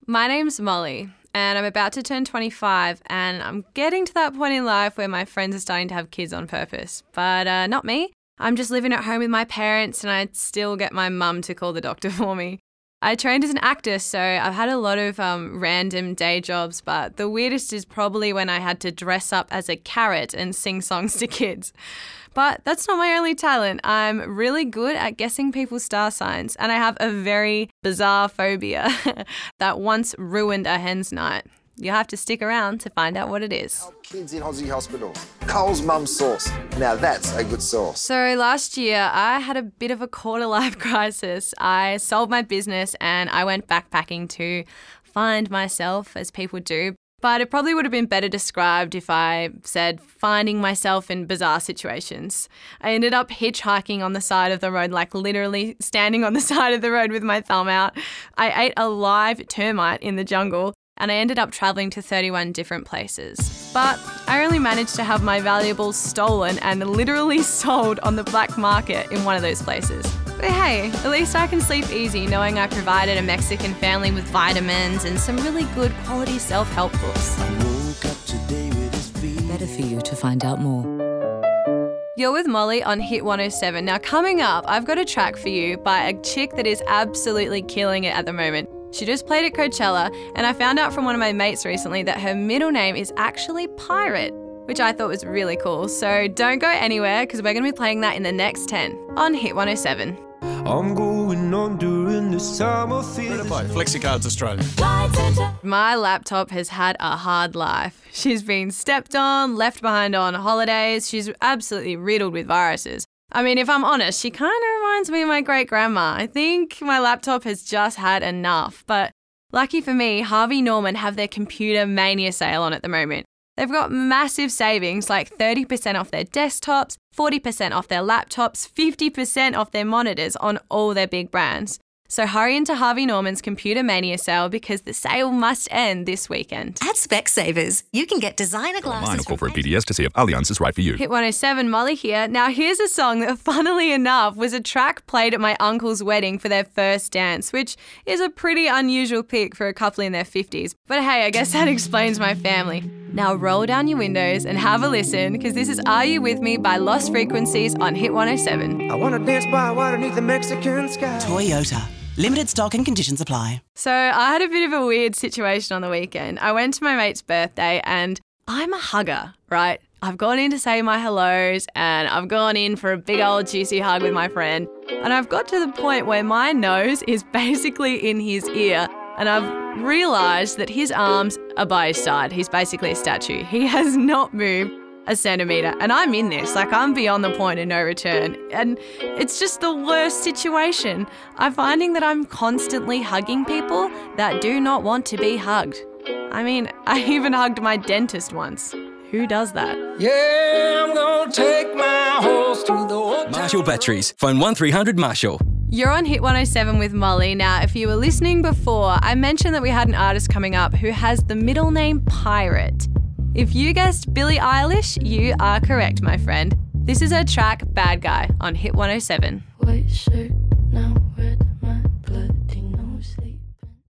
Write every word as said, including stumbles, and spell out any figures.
My name's Molly and I'm about to turn twenty-five and I'm getting to that point in life where my friends are starting to have kids on purpose. But uh, not me. I'm just living at home with my parents and I still get my mum to call the doctor for me. I trained as an actor, so I've had a lot of um, random day jobs, but the weirdest is probably when I had to dress up as a carrot and sing songs to kids. But that's not my only talent. I'm really good at guessing people's star signs, and I have a very bizarre phobia that once ruined a hen's night. You'll have to stick around to find out what it is. Help kids in Aussie hospital. Cole's mum's sauce. Now that's a good sauce. So last year, I had a bit of a quarter-life crisis. I sold my business and I went backpacking to find myself, as people do. But it probably would have been better described if I said finding myself in bizarre situations. I ended up hitchhiking on the side of the road, like literally standing on the side of the road with my thumb out. I ate a live termite in the jungle. And I ended up travelling to thirty-one different places. But I only managed to have my valuables stolen and literally sold on the black market in one of those places. But hey, at least I can sleep easy knowing I provided a Mexican family with vitamins and some really good quality self-help books. Better for you to find out more. You're with Molly on Hit one oh seven. Now coming up, I've got a track for you by a chick that is absolutely killing it at the moment. She just played at Coachella, and I found out from one of my mates recently that her middle name is actually Pirate, which I thought was really cool. So don't go anywhere because we're going to be playing that in the next ten on Hit one oh seven. I'm going on during this time of fear. FlexiCards Australia. My laptop has had a hard life. She's been stepped on, left behind on holidays. She's absolutely riddled with viruses. I mean, if I'm honest, she kind of reminds me of my great-grandma. I think my laptop has just had enough. But lucky for me, Harvey Norman have their computer mania sale on at the moment. They've got massive savings, like thirty percent off their desktops, forty percent off their laptops, fifty percent off their monitors on all their big brands. So hurry into Harvey Norman's Computer Mania sale because the sale must end this weekend. At Specsavers, you can get designer glasses. Online or call for a P D S to see if Allianz is right for you. Hit one oh seven, Molly here. Now here's a song that, funnily enough, was a track played at my uncle's wedding for their first dance, which is a pretty unusual pick for a couple in their fifties. But hey, I guess that explains my family. Now roll down your windows and have a listen because this is Are You With Me by Lost Frequencies on Hit one oh seven. I want to dance by water beneath the Mexican sky. Toyota. Limited stock and conditions apply. So I had a bit of a weird situation on the weekend. I went to my mate's birthday and I'm a hugger, right? I've gone in to say my hellos and I've gone in for a big old juicy hug with my friend. And I've got to the point where my nose is basically in his ear and I've realised that his arms are by his side. He's basically a statue. He has not moved a centimetre and I'm in this, like I'm beyond the point of no return and it's just the worst situation. I'm finding that I'm constantly hugging people that do not want to be hugged. I mean, I even hugged my dentist once. Who does that? Yeah, I'm gonna take my horse to the old Marshall Batteries. Phone one three hundred Marshall. You're on Hit one oh seven with Molly. Now, if you were listening before, I mentioned that we had an artist coming up who has the middle name Pirate. If you guessed Billie Eilish, you are correct, my friend. This is her track, Bad Guy, on Hit one oh seven. White shirt,